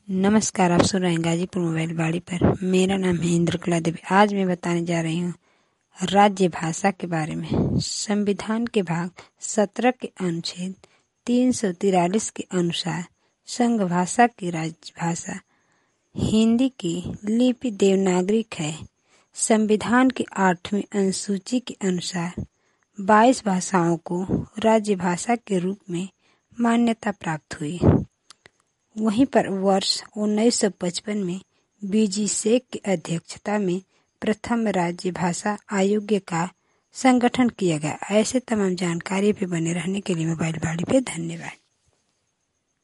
नमस्कार, आप सुन रहे हैं गाजीपुर मोबाइल बाड़ी पर। मेरा नाम है इंद्रकला देवी। आज मैं बताने जा रही हूँ राज्य भाषा के बारे में। संविधान के भाग 17 के अनुच्छेद 343 के अनुसार संघ भाषा की राजभाषा हिंदी की लिपि देवनागरिक है। संविधान की 8वीं अनुसूची के अनुसार 22 भाषाओं को राज्य भाषा के रूप में मान्यता प्राप्त हुई। वहीं पर वर्ष 1955 में बीजी शेख की अध्यक्षता में प्रथम राज्य भाषा आयोग का संगठन किया गया। ऐसे तमाम जानकारी पे बने रहने के लिए मोबाइल बाड़ी पे धन्यवाद।